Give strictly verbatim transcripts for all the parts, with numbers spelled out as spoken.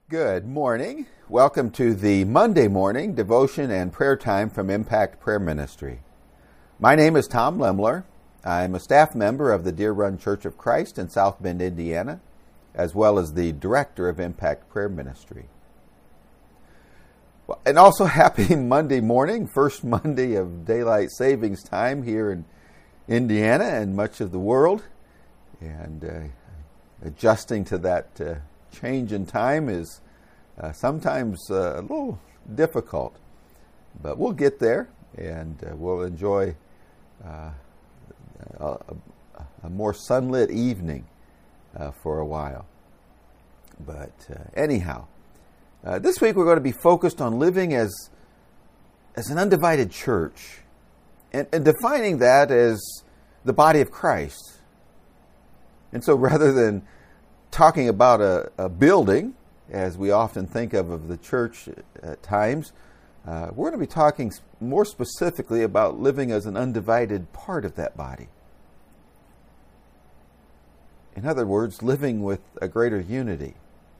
Good morning. Welcome to the Monday morning devotion and prayer time from Impact Prayer Ministry. My name is Tom Lemler. I'm a staff member of the Deer Run Church of Christ in South Bend, Indiana, as well as the director of Impact Prayer Ministry. Well, and also happy Monday morning, first Monday of daylight savings time here in Indiana and much of the world. And uh, adjusting to that uh, change in time is uh, sometimes uh, a little difficult, but we'll get there and uh, we'll enjoy uh, a, a more sunlit evening uh, for a while. But uh, anyhow, uh, this week we're going to be focused on living as as an undivided church and, and defining that as the body of Christ. And so rather than talking about a, a building, as we often think of of the church at times, uh, we're going to be talking more specifically about living as an undivided part of that body. In other words, living with a greater unity.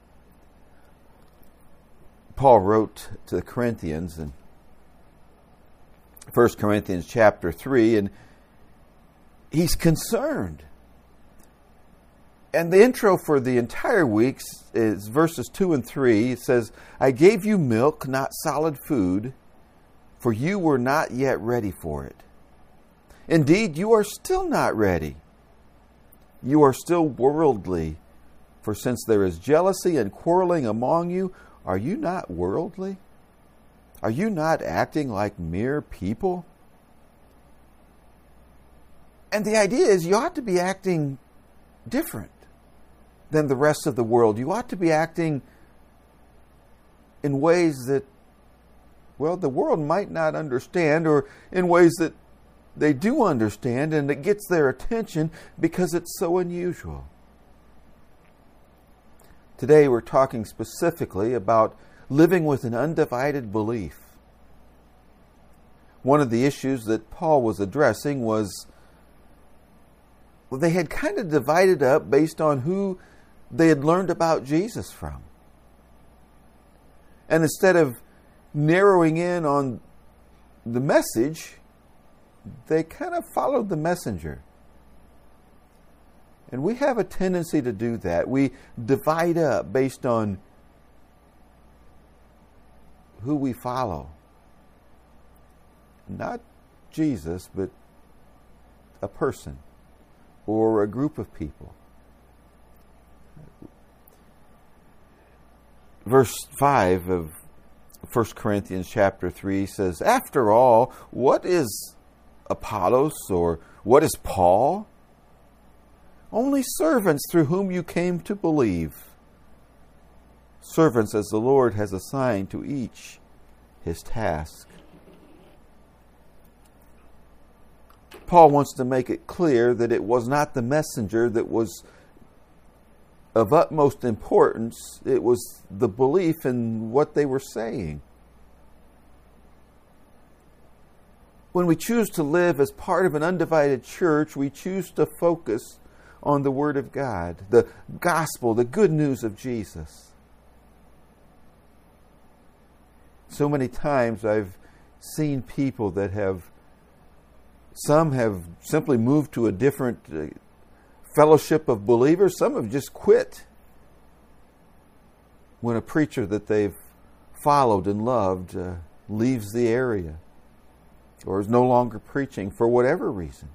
Paul wrote to the Corinthians in First Corinthians chapter three, and he's concerned. And the intro for the entire week is verses two and three. It says, I gave you milk, not solid food, for you were not yet ready for it. Indeed, you are still not ready. You are still worldly, for since there is jealousy and quarreling among you, are you not worldly? Are you not acting like mere people? And the idea is you ought to be acting different than the rest of the world. You ought to be acting in ways that, well, the world might not understand, or in ways that they do understand, and it gets their attention because it's so unusual. Today we're talking specifically about living with an undivided belief. One of the issues that Paul was addressing was, well, they had kind of divided up based on who they had learned about Jesus from. And instead of narrowing in on the message, they kind of followed the messenger. And we have a tendency to do that. We divide up based on who we follow. Not Jesus, but a person or a group of people. Verse five of First Corinthians chapter three says, after all, what is Apollos, or what is Paul? Only servants through whom you came to believe. Servants as the Lord has assigned to each his task. Paul wants to make it clear that it was not the messenger that was of utmost importance. It was the belief in what they were saying. When we choose to live as part of an undivided church, we choose to focus on the Word of God, the gospel, the good news of Jesus. So many times I've seen people that have, some have simply moved to a different uh, fellowship of believers. Some have just quit when a preacher that they've followed and loved uh, leaves the area or is no longer preaching for whatever reason.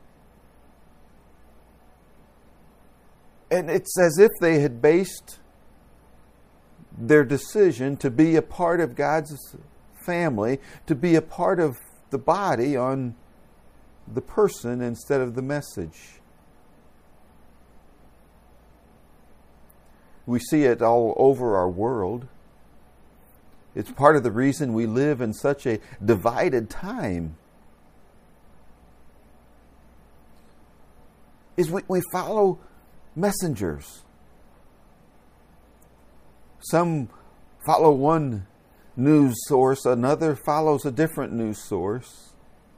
And it's as if they had based their decision to be a part of God's family, to be a part of the body, on the person instead of the message. We see it all over our world. It's part of the reason we live in such a divided time. Is we, we follow messengers. Some follow one news source, another follows a different news source.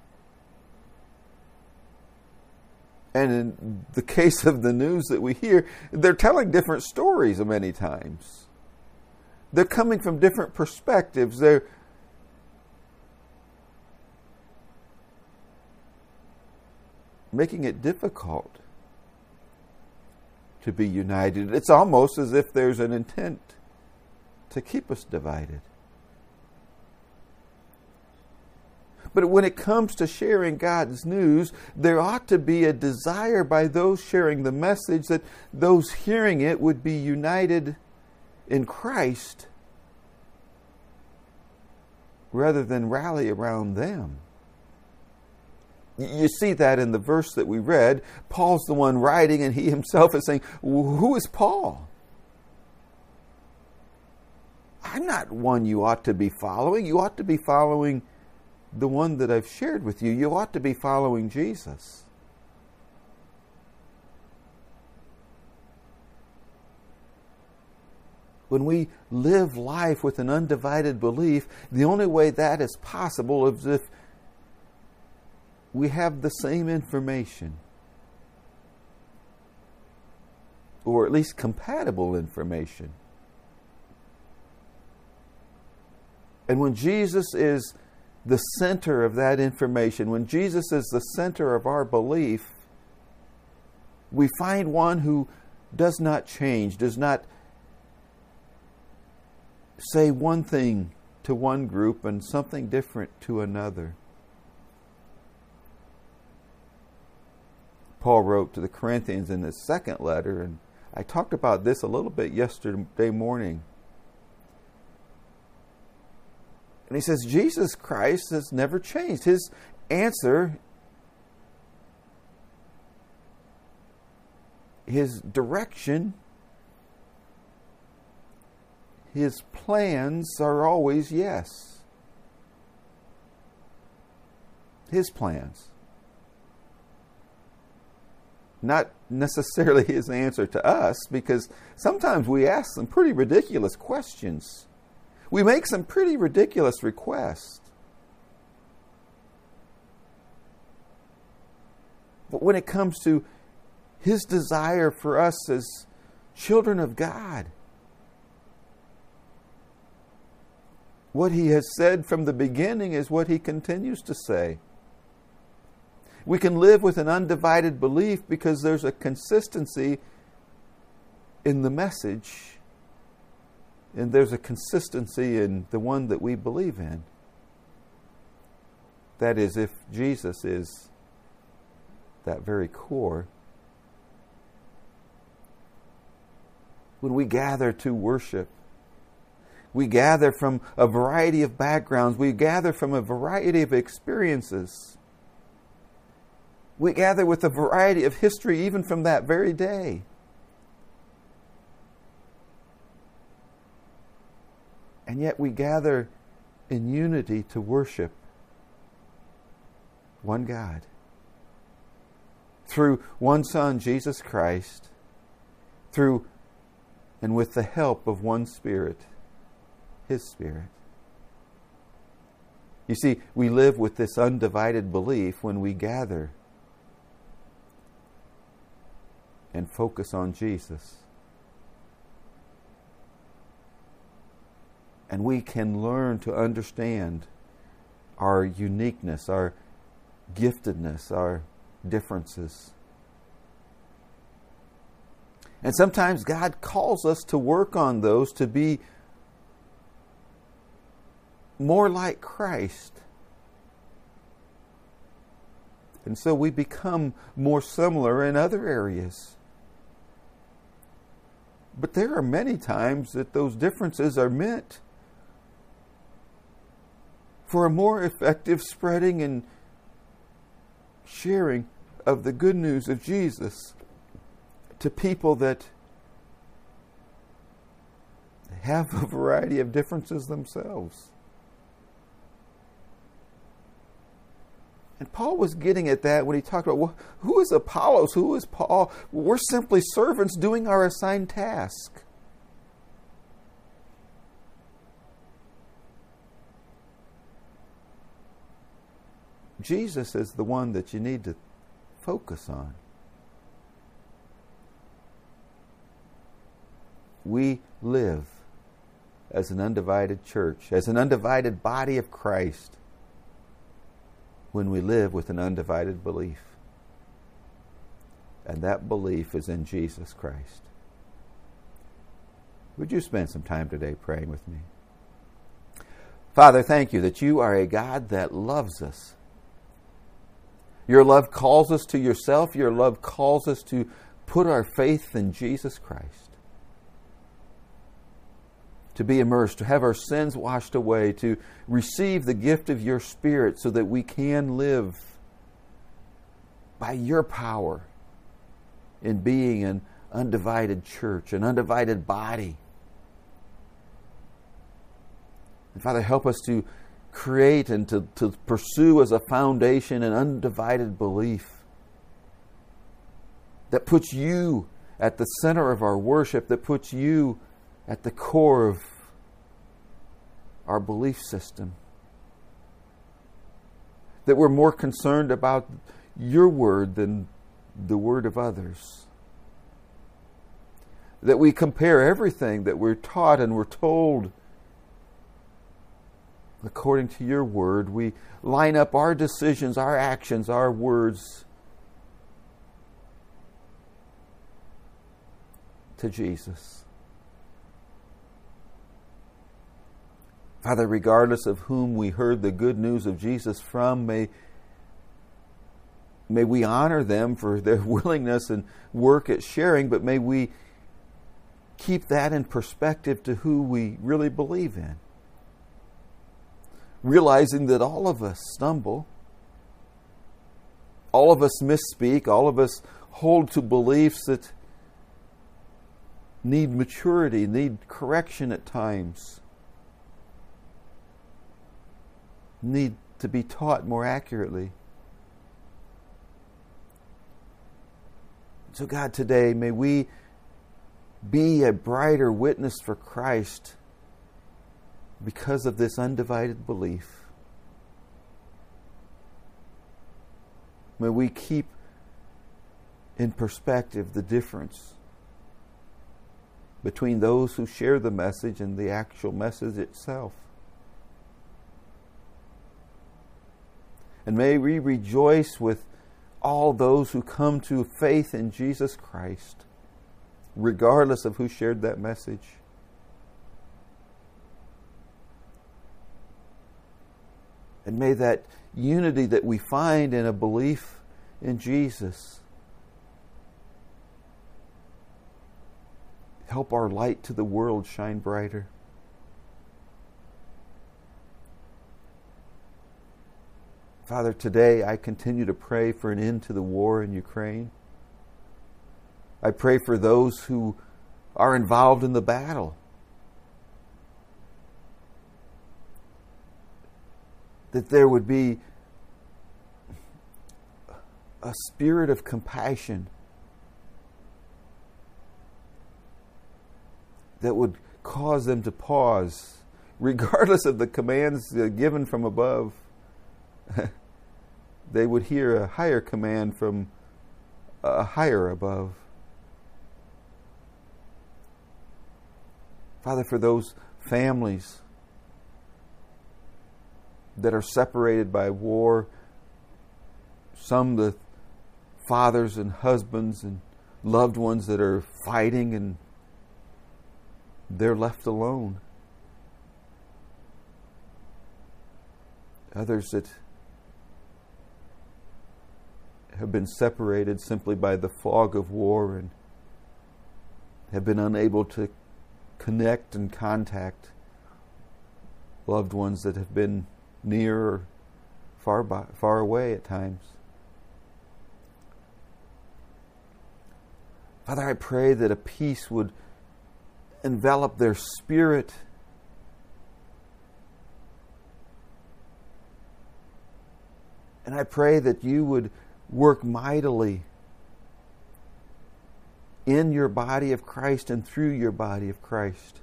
And in the case of the news that we hear, they're telling different stories many times. They're coming from different perspectives. They're making it difficult to be united. It's almost as if there's an intent to keep us divided. But when it comes to sharing God's news, there ought to be a desire by those sharing the message that those hearing it would be united in Christ rather than rally around them. You see that in the verse that we read. Paul's the one writing, and he himself is saying, who is Paul? I'm not one you ought to be following. You ought to be following the one that I've shared with you. You ought to be following Jesus. When we live life with an undivided belief, the only way that is possible is if we have the same information, or at least compatible information. And when Jesus is the center of that information, when Jesus is the center of our belief, we find one who does not change, does not say one thing to one group and something different to another. Paul wrote to the Corinthians in his second letter, and I talked about this a little bit yesterday morning. And he says, Jesus Christ has never changed. His answer, his direction, his plans are always yes. His plans. Not necessarily his answer to us, because sometimes we ask some pretty ridiculous questions. We make some pretty ridiculous requests. But when it comes to his desire for us as children of God, what he has said from the beginning is what he continues to say. We can live with an undivided belief because there's a consistency in the message, and there's a consistency in the one that we believe in. That is, if Jesus is that very core. When we gather to worship, we gather from a variety of backgrounds. We gather from a variety of experiences. We gather with a variety of history even from that very day. And yet we gather in unity to worship one God. Through one Son, Jesus Christ. Through and with the help of one Spirit, His Spirit. You see, we live with this undivided belief when we gather and focus on Jesus. And we can learn to understand our uniqueness, our giftedness, our differences. And sometimes God calls us to work on those to be more like Christ. And so we become more similar in other areas. But there are many times that those differences are meant for a more effective spreading and sharing of the good news of Jesus to people that have a variety of differences themselves. And Paul was getting at that when he talked about, well, who is Apollos? Who is Paul? We're simply servants doing our assigned task. Jesus is the one that you need to focus on. We live as an undivided church, as an undivided body of Christ, when we live with an undivided belief. And that belief is in Jesus Christ. Would you spend some time today praying with me? Father, thank you that you are a God that loves us. Your love calls us to yourself. Your love calls us to put our faith in Jesus Christ. To be immersed, to have our sins washed away, to receive the gift of your Spirit so that we can live by your power in being an undivided church, an undivided body. And Father, help us to create and to, to pursue as a foundation an undivided belief that puts you at the center of our worship, that puts you at the core of our belief system. That we're more concerned about your word than the word of others. That we compare everything that we're taught and we're told according to your word. We line up our decisions, our actions, our words to Jesus. Father, regardless of whom we heard the good news of Jesus from, may, may we honor them for their willingness and work at sharing, but may we keep that in perspective to who we really believe in. Realizing that all of us stumble, all of us misspeak, all of us hold to beliefs that need maturity, need correction at times, need to be taught more accurately. So God, today may we be a brighter witness for Christ because of this undivided belief. May we keep in perspective the difference between those who share the message and the actual message itself. And may we rejoice with all those who come to faith in Jesus Christ, regardless of who shared that message. And may that unity that we find in a belief in Jesus help our light to the world shine brighter. Father, today I continue to pray for an end to the war in Ukraine. I pray for those who are involved in the battle. That there would be a spirit of compassion that would cause them to pause, regardless of the commands given from above. They would hear a higher command from a higher above. Father, for those families that are separated by war, some the fathers and husbands and loved ones that are fighting and they're left alone. Others that have been separated simply by the fog of war and have been unable to connect and contact loved ones that have been near or far by, far away at times. Father, I pray that a peace would envelop their spirit, and I pray that you would work mightily in your body of Christ and through your body of Christ.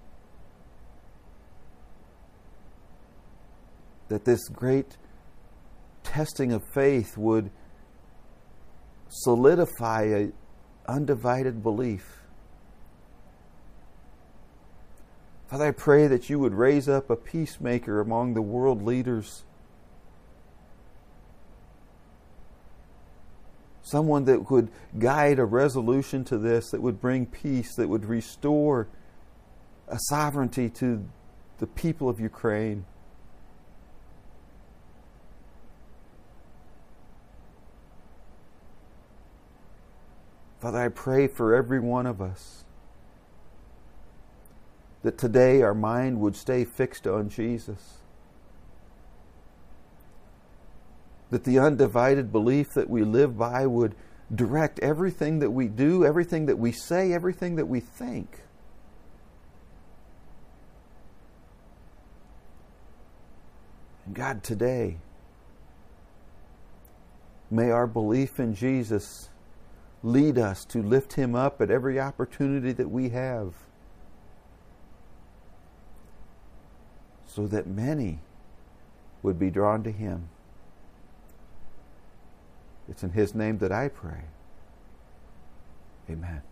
That this great testing of faith would solidify an undivided belief. Father, I pray that you would raise up a peacemaker among the world leaders. Someone that would guide a resolution to this, that would bring peace, that would restore a sovereignty to the people of Ukraine. Father, I pray for every one of us that today our mind would stay fixed on Jesus. That the undivided belief that we live by would direct everything that we do, everything that we say, everything that we think. And God, today, may our belief in Jesus lead us to lift Him up at every opportunity that we have, so that many would be drawn to Him. It's in His name that I pray. Amen.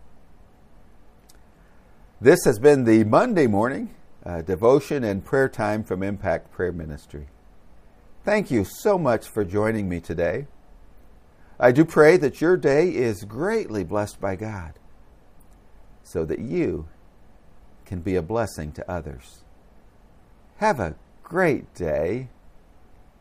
This has been the Monday morning uh, devotion and prayer time from Impact Prayer Ministry. Thank you so much for joining me today. I do pray that your day is greatly blessed by God, so that you can be a blessing to others. Have a great day.